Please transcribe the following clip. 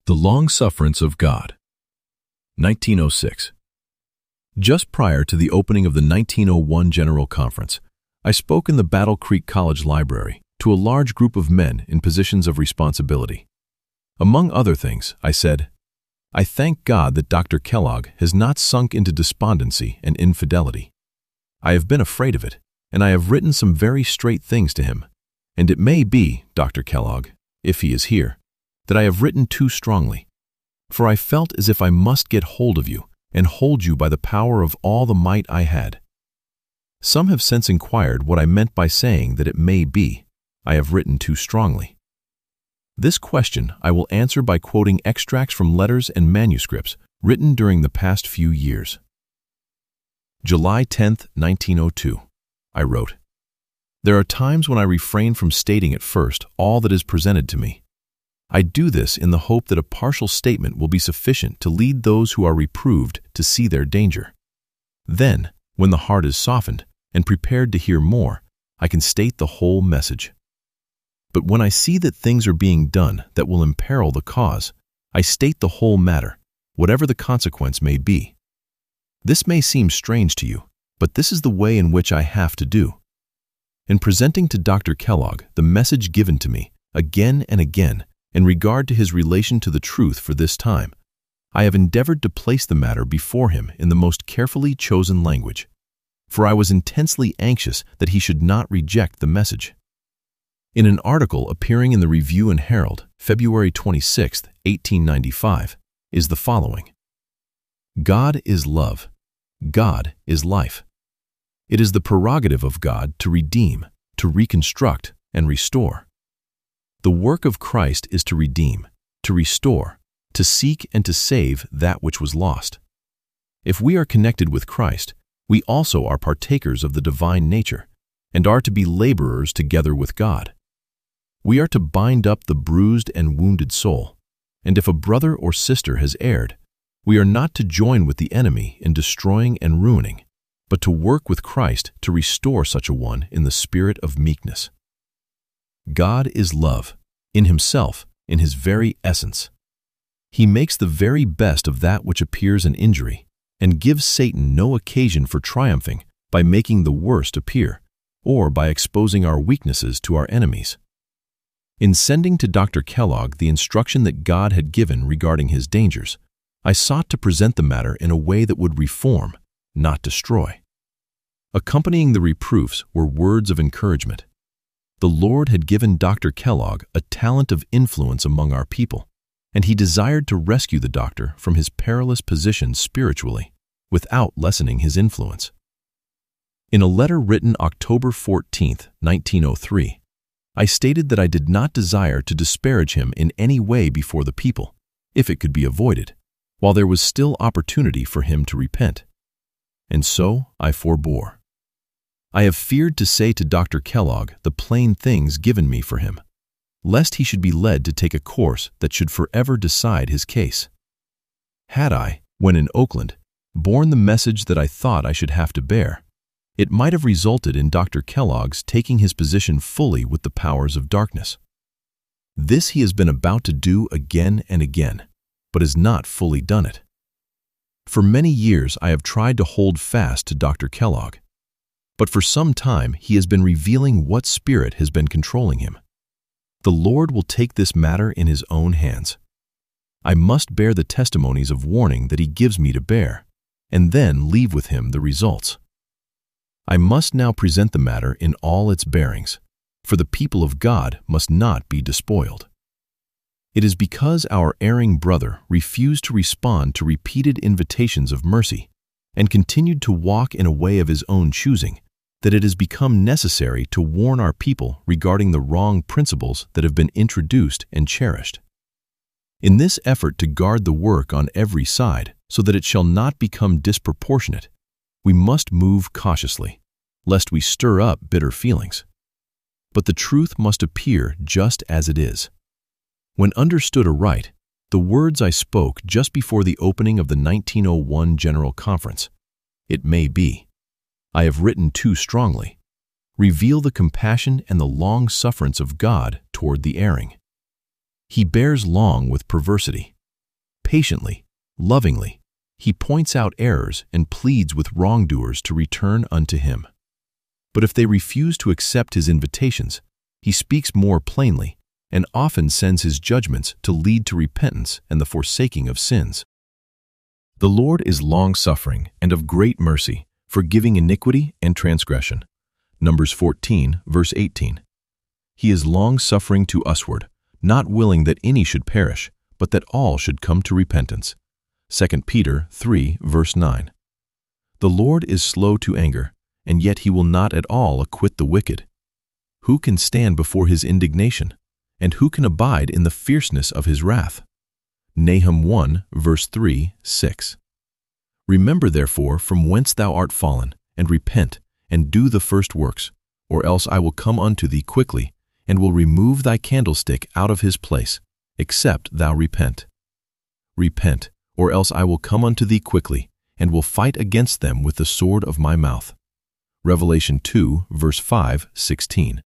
The Long-Sufferance of God. 1906. Just prior to the opening of the 1901 General Conference, I spoke in the Battle Creek College Library to a large group of men in positions of responsibility. Among other things, I said, "I thank God that Dr. Kellogg has not sunk into despondency and infidelity. I have been afraid of it, and I have written some very straight things to him, and it may be, Dr. Kellogg, if he is here, that I have written too strongly, for I felt as if I must get hold of you and hold you by the power of all the might I had." Some have since inquired what I meant by saying that it may be, I have written too strongly. This question I will answer by quoting extracts from letters and manuscripts written during the past few years. July 10, 1902, I wrote, "There are times when I refrain from stating at first all that is presented to me. I do this in the hope that a partial statement will be sufficient to lead those who are reproved to see their danger. Then, when the heart is softened and prepared to hear more, I can state the whole message. But when I see that things are being done that will imperil the cause, I state the whole matter, whatever the consequence may be. This may seem strange to you, but this is the way in which I have to do. In presenting to Dr. Kellogg the message given to me, again and again, in regard to his relation to the truth for this time, I have endeavored to place the matter before him in the most carefully chosen language, for I was intensely anxious that he should not reject the message. In an article appearing in the Review and Herald, February 26, 1895, is the following: "God is love. God is life. It is the prerogative of God to redeem, to reconstruct, and restore. The work of Christ is to redeem, to restore, to seek and to save that which was lost. If we are connected with Christ, we also are partakers of the divine nature, and are to be laborers together with God. We are to bind up the bruised and wounded soul, and if a brother or sister has erred, we are not to join with the enemy in destroying and ruining, but to work with Christ to restore such a one in the spirit of meekness. God is love, in himself, in his very essence. He makes the very best of that which appears an injury, and gives Satan no occasion for triumphing by making the worst appear, or by exposing our weaknesses to our enemies. In sending to Dr. Kellogg the instruction that God had given regarding his dangers, I sought to present the matter in a way that would reform, not destroy. Accompanying the reproofs were words of encouragement. The Lord had given Dr. Kellogg a talent of influence among our people, and he desired to rescue the doctor from his perilous position spiritually, without lessening his influence. In a letter written October 14, 1903, I stated that I did not desire to disparage him in any way before the people, if it could be avoided, while there was still opportunity for him to repent. And so I forbore. I have feared to say to Dr. Kellogg the plain things given me for him, lest he should be led to take a course that should forever decide his case. Had I, when in Oakland, borne the message that I thought I should have to bear, it might have resulted in Dr. Kellogg's taking his position fully with the powers of darkness. This he has been about to do again and again, but has not fully done it. For many years I have tried to hold fast to Dr. Kellogg, but for some time he has been revealing what spirit has been controlling him. The Lord will take this matter in his own hands. I must bear the testimonies of warning that he gives me to bear, and then leave with him the results. I must now present the matter in all its bearings, for the people of God must not be despoiled. It is because our erring brother refused to respond to repeated invitations of mercy and continued to walk in a way of his own choosing that it has become necessary to warn our people regarding the wrong principles that have been introduced and cherished. In this effort to guard the work on every side so that it shall not become disproportionate, we must move cautiously, lest we stir up bitter feelings. But the truth must appear just as it is. When understood aright, the words I spoke just before the opening of the 1901 General Conference, "It may be, I have written too strongly," reveal the compassion and the long sufferance of God toward the erring. He bears long with perversity, Patiently, lovingly, he points out errors and pleads with wrongdoers to return unto him. But if they refuse to accept his invitations, he speaks more plainly and often sends his judgments to lead to repentance and the forsaking of sins. The Lord is long-suffering and of great mercy, forgiving iniquity and transgression. Numbers 14, verse 18. He is long-suffering to usward, not willing that any should perish, but that all should come to repentance. 2 Peter 3, verse 9. The Lord is slow to anger, and yet he will not at all acquit the wicked. Who can stand before his indignation? And who can abide in the fierceness of his wrath? Nahum 1, verse 3, 6. Remember therefore from whence thou art fallen, and repent, and do the first works, or else I will come unto thee quickly, and will remove thy candlestick out of his place, except thou repent. Repent, or else I will come unto thee quickly, and will fight against them with the sword of my mouth. Revelation 2, verse 5, 16.